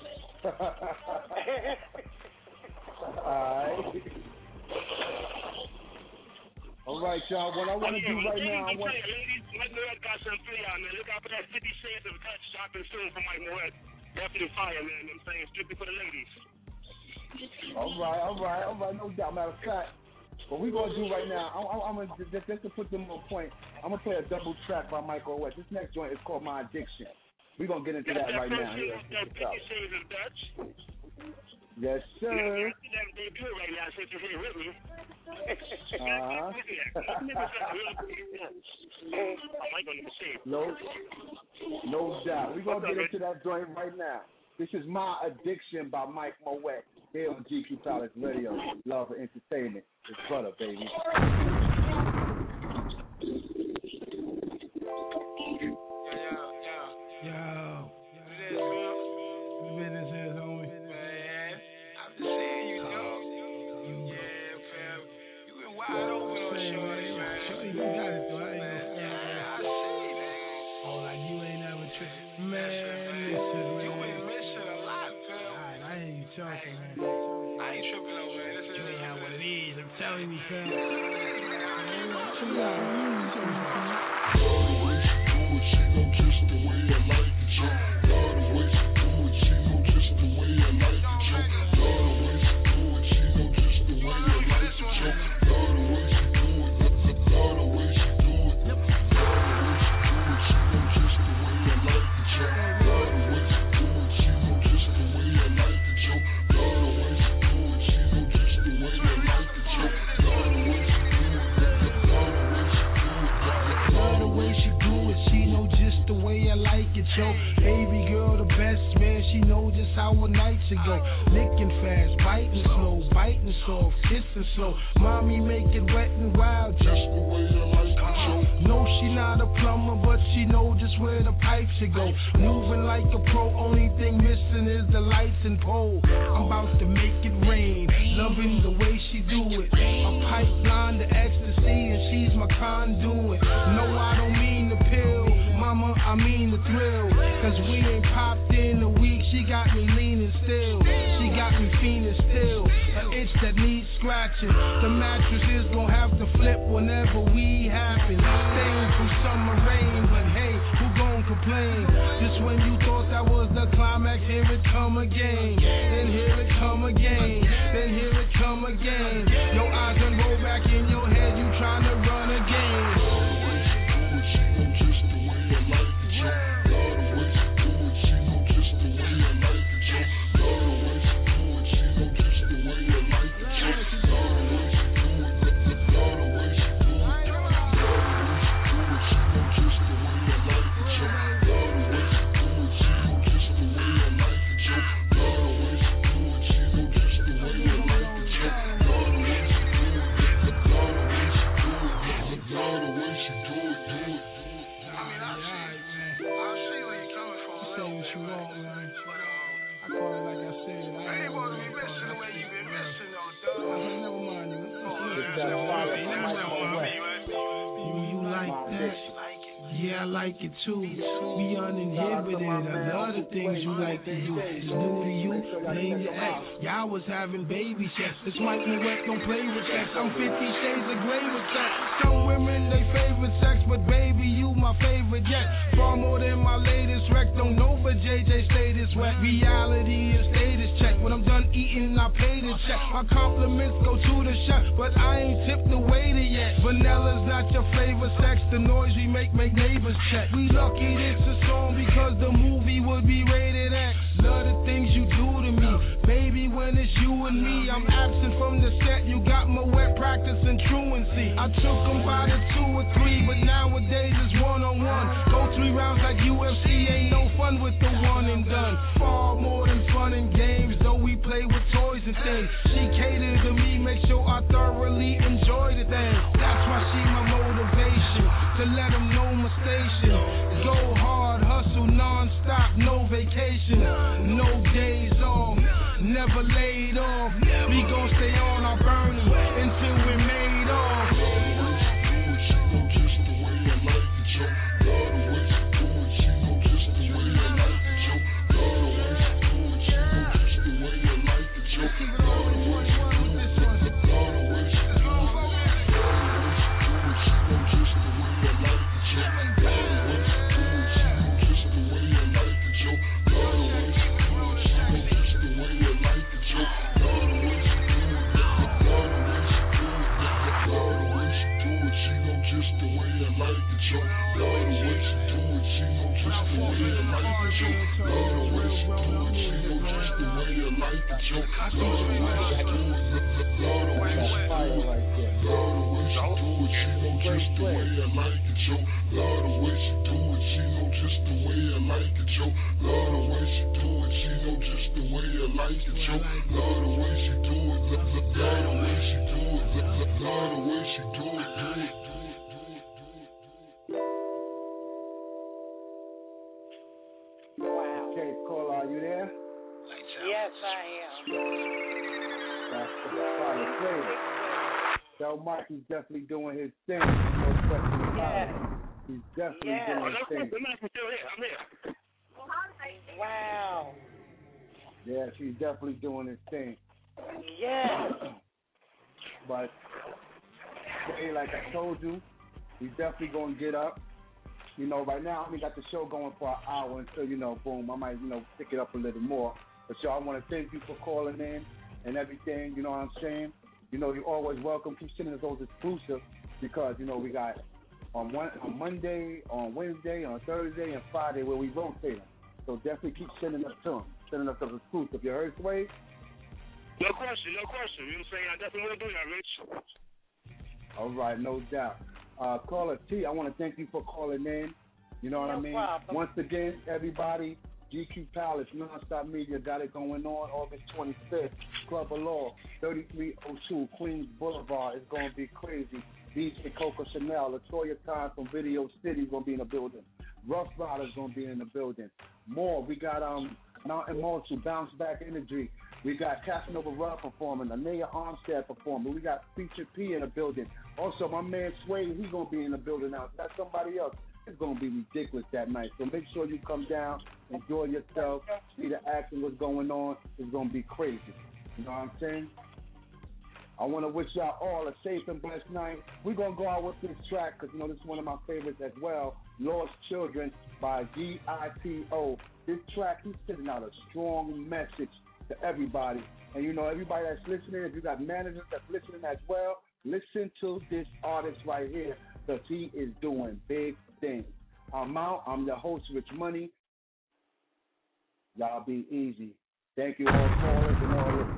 All right, y'all. What I want to do right now, ladies, Mike Moet got something for y'all, man. Look out for that 50 Shades of Touch shopping soon for Mike Moet. Definitely fire, man. You know what I'm saying? Strictly for the ladies. All right. No doubt. Matter of fact, what we're going to do right now, I'm going to, just to put them on point, I'm going to play a double track by Michael West. This next joint is called My Addiction. We're going to get into that right now. That 50 Shades of Dutch. Yes, sir. Yeah, that debut right now since you're here with me. No doubt. We're going to get into that joint right now. This is My Addiction by Mike Moet here on GQ Palace Radio. Love and entertainment. It's butter, baby. Yo. Business is, homie. Man, I'm just saying, you know. Yeah, fam. You been wide open on shorty, man. Shorty, you got it, though. I ain't no I see, man. Oh, like you ain't never tripped. Man, listen, man. You been missing a lot, fam. Alright, I hear you talking, man. I ain't tripping over, man. This you ain't how what it is. I'm telling you, fam. Baby girl, the best, man, she knows just how a night should go. Licking fast, biting slow, biting soft, kissing slow. Mommy make it wet and wild, just the way you like it. No, she not a plumber, but she know just where the pipe should go. Moving like a pro, only thing missing is the lights and pole. I'm about to make it rain, loving the way she do it. A pipeline to ecstasy, and she's my conduit. No, I don't mean the pill, mama, I mean the thrill. Cause we ain't popped in a week, she got me leaning still. She got me fiending still, an itch that needs scratching. The mattress is gon' have to flip whenever we happen. Staying through summer rain, but hey, who gon' complain? plane. Just when you thought that was the climax, here it come again. Then here it come again. Then here it come again. Your eyes done roll back in your head, you trying to run again. I like it too. We uninhibited. I love the things you like to do. It's new to you. Name your ex. Y'all was having baby sex. This Mike and West don't play with sex. I'm 50 shades of gray with sex. Some women they favorite sex, but baby you my favorite yet. Far more than my latest wreck. Don't know, but JJ stay this wet. Reality is status check. When I'm done eating, I pay the check. My compliments go to the chef, but I ain't tipped the waiter yet. Vanilla's not your favorite sex. The noise we make neighbors check. We lucky this a song because the movie would be rated X. Love the things you do to me, baby. When it's you and me, I'm absent from the set. You got my wet practicing truancy. I took them by the 2 or 3, but nowadays it's one-on-one. Go 3 rounds like UFC, ain't no fun with the one and done. Far more than fun and games, though we play with toys and things. She catered to me, make sure I thoroughly enjoy the thing. That's why she my motivation, to let them know my station. Go hard, hustle non-stop, no vacation, no days off, never laid off. We gon' stay on our burning until we're made off. Mike, he's definitely doing his thing. No question about it. He's definitely doing his thing. I'm still here. I'm here. Wow. Yes, he's definitely doing his thing. Yes. But, hey, like I told you, he's definitely going to get up. You know, right now, I only got the show going for an hour until, you know, boom, I might, you know, pick it up a little more. But, y'all, I want to thank you for calling in and everything, you know what I'm saying? You know, you're always welcome. Keep sending us those exclusives because, you know, we got on Monday, on Wednesday, on Thursday, and Friday where we rotate them. So definitely keep sending us to them, sending us those exclusives. You heard, Sway? No question, no question. You know what I'm saying? I definitely want to do that, Rich. All right, no doubt. Caller T, I want to thank you for calling in. You know what I mean? Problem. Once again, everybody, GQ Palace, Nonstop Media got it going on August 25th. Club of Law, 3302 Queens Boulevard. It's going to be crazy. DJ Coco Chanel, Latoya Khan from Video City is going to be in the building. Rough Riders going to be in the building. More, we got Mountain Mortal, Bounce Back Energy. We got Casanova Rudd performing, Anaya Armstead performing. We got Feature P in the building. Also, my man Sway, he's going to be in the building now. That's somebody else. It's going to be ridiculous that night. So make sure you come down, enjoy yourself, see the action, what's going on. It's going to be crazy. You know what I'm saying? I want to wish y'all all a safe and blessed night. We're going to go out with this track because, this is one of my favorites as well, Lost Children by G.I.P.O. This track, he's sending out a strong message to everybody. And, everybody that's listening, if you got managers that's listening as well, listen to this artist right here because he is doing big things. I'm out. I'm your host, Rich Money. Y'all be easy. Thank you all callers and all listeners.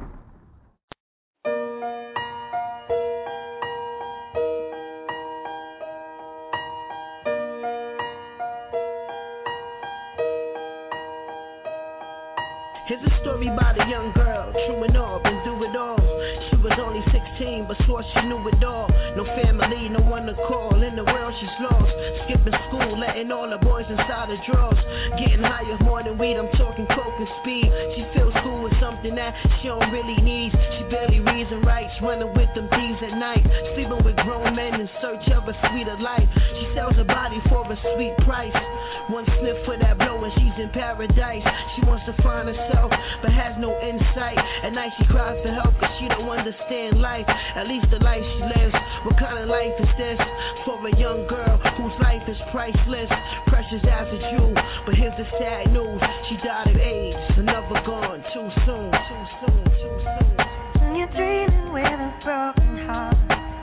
Here's a story about a young girl, true and all, been through it all. She was only 16, but swore she knew it all. No family, no one to call. In the world she's lost. Skipping school, letting all the boys inside her drawers. Getting higher more than weed, I'm talking coke and speed. She feels cool with something that she don't really need. She barely reads and writes, running with them thieves at night. Sleeping with grown men in search of a sweeter life. She sells her body for a sweet price. One sniff for that blow and she's in paradise. She wants to find herself, but has no insight. At night she cries for help cause she don't understand life. At least the life she lives. What kind of life is this for a young girl whose life is priceless? Precious as a jewel, but here's the sad news. She died of AIDS, another gone too soon. Too soon, too soon. When you're dreaming with a broken heart,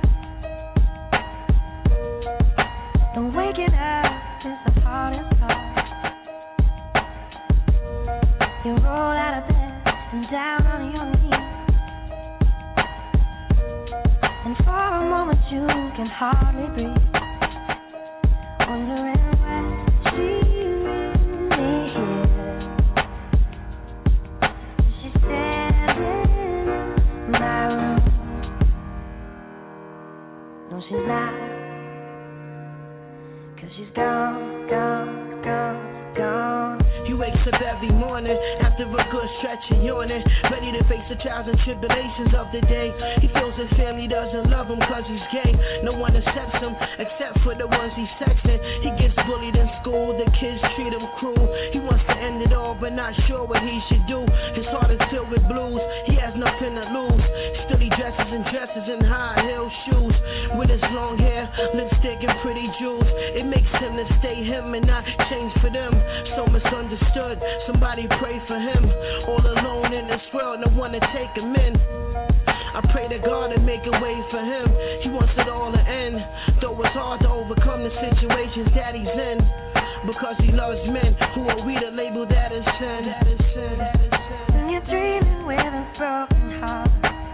don't waking up is the hardest part. You roll out of bed and down on your knees, and for a moment you can hardly breathe, wondering why she really here. She's standing in my room. No, she's not, 'cause she's gone, gone, gone, gone. He wakes up every morning after a good stretch and yawning, ready to face the trials and tribulations of the day. He feels his family doesn't love him cause he's gay. No one accepts him except for the ones he's sexing. He gets bullied in school, the kids treat him cruel. He wants to end it all but not sure what he should do. His heart is filled with blues, he has nothing to lose. Still he dresses in high heel shoes, with his long hair, lipstick and pretty jewels. It makes him to stay him and not change for them. So misunderstood, somebody pray for him. All alone in this world, no one to take him in. I pray to God and make a way for him. He wants it all to end, though it's hard to overcome the situations that he's in. Because he loves men, who are we to label that as sin? When you're dreaming with a broken heart,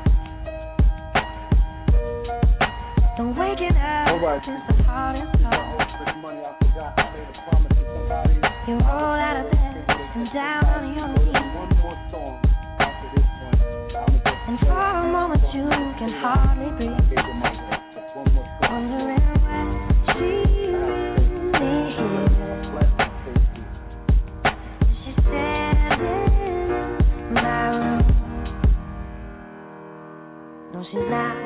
don't waking up is the hardest part. You roll out of bed and down on your knees, and for a moment you can hardly breathe, wondering why she really here. She's standing in my room. No, she's not,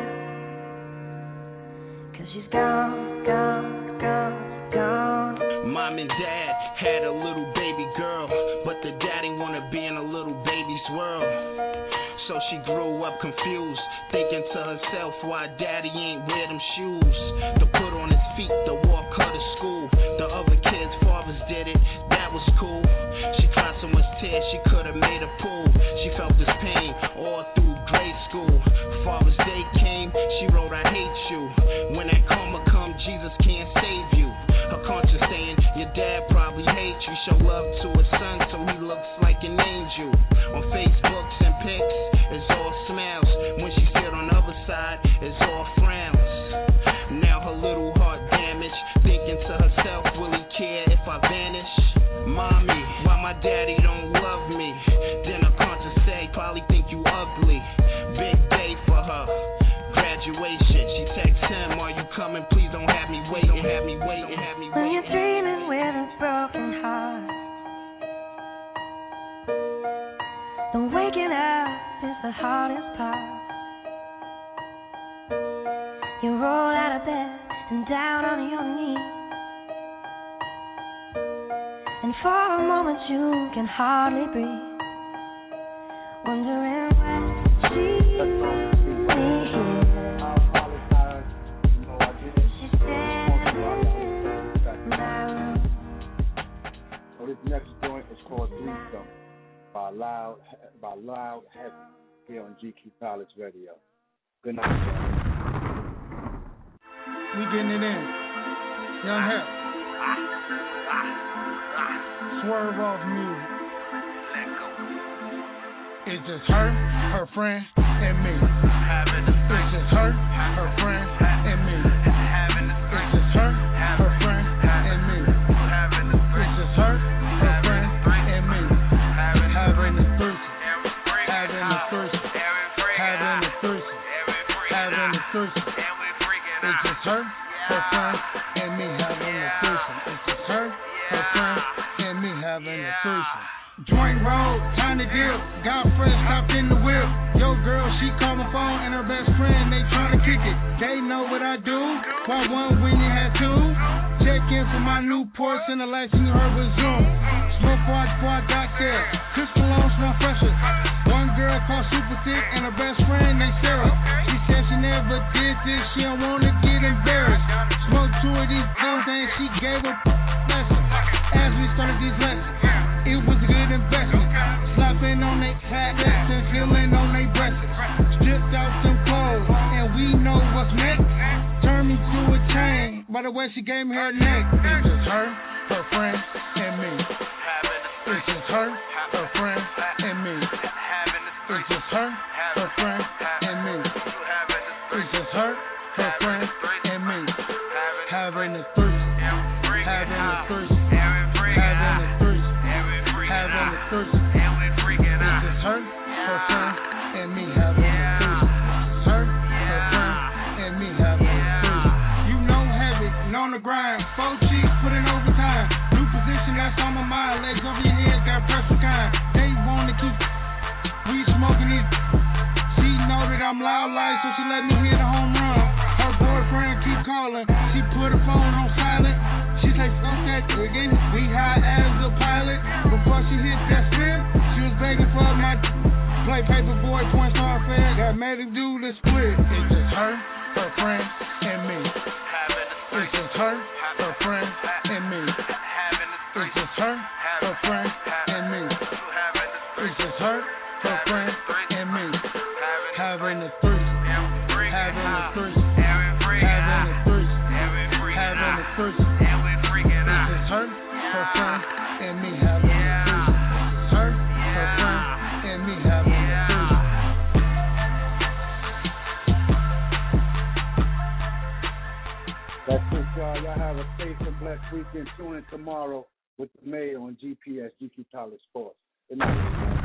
'cause she's gone, gone, gone, gone. Mom and dad had a little baby girl, but the daddy wanna be in a little baby's world. So she grew up confused, thinking to herself why daddy ain't wear them shoes to put on his feet to walk her to school. The other kids' fathers did it, that was cool. She cried so much tears she could've made a pool. She felt this pain all through grade school. Father's Day came, she wrote I hate you. When that karma come, Jesus can't save you. Her conscience saying your dad probably hates you. Show love to his son so he looks like an angel. On Facebooks and pics, it's all smiles. When she sit on the other side, it's all frowns. Now her little heart damaged, thinking to herself, will he care if I vanish? Mommy, why my daddy don't love me? Then her conscience say, probably think you ugly. Big day for her, graduation. She texts him, are you coming? Please don't have me waiting. Don't have me waiting. Have me When you're waiting. dreaming with a broken heart, the waking up is the hardest part. You roll out of bed and down on your knees, and for a moment you can hardly breathe, wondering why she next joint is called Threesome by Loud Heavy here on GQ Palace Radio. Good night, y'all. We getting it in. Young Hep. Swerve off music. It's just her friend, and me. It's just her friend, and me. It's just her friend, and me. It's just her friend, and me. Having the threesome, having the threesome, having the threesome, having the threesome. It's just her friend, and me having the threesome. It's just her friend, and me having the threesome. Joint road, time to dip. Got fresh, hopped in the whip. Yo, girl, she called my phone and her best friend, they tryna kick it. They know what I do. Why one when you had two? Check in for my new Porsche and the last thing you heard was Zoom. Smoke before I got there. Chris Cologne smell fresher. One girl called Super Thick and her best friend named Sarah. She said she never did this, she don't wanna get embarrassed. Smoked two of these guns and she gave a lesson. As we started these lessons, it was a good investment. Slapping on they tablets and feeling on they breasts. Stripped out some clothes and we know what's next. Turned me to a chain by the way she gave me her neck. It's just her friend, and me. It's just her friend, and me. It's just her friend, and me. It's just her friend, and me. Having the threesome, having the threesome, having the threesome, having the threesome. It's just her friend, and me having the threesome. It's her friend, and me having the threesome. You know heavy, and on the grind. 4 cheeks, put in overtime. New position, that's on my mind. Legs over your head, got pressure kind. They wanna keep weed smoking it. She know that I'm loud like, so she let me hit a home run. Her boyfriend keep calling. She put her phone on silent. She say, fuck that again. We high as a pilot. Before she hit that spin, she was begging for my play paper boy, point star fair. That made her do the split. It's just her friend, and me. It's just her friend, and me. It's just her friend, and me. It's just her friend, and me. Having the threesome, having the threesome, having the threesome, having the threesome. It's just her friend, and me having the threesome. It's her friend, and me having the threesome. That's it, y'all. Y'all have a safe and blessed weekend. Tune in tomorrow with the mayor on GPS, GQ Palace Sports. Good night.